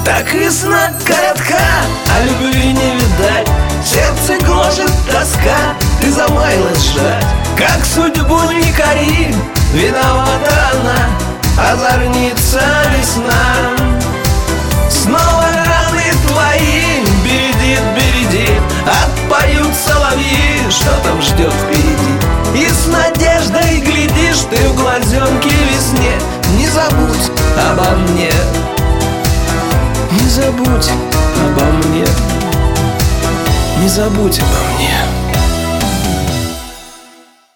Так весна коротка, а любви не видать. Сердце гложет тоска, ты замаялась ждать. Как судьбу не кори, виновата она, озорница весна. Снова раны твои бередит, отпоют соловьи, что там ждет впереди. И с надеждой глядишь ты в глазенки весне. Не забудь обо мне, не забудь обо мне, не забудь обо мне.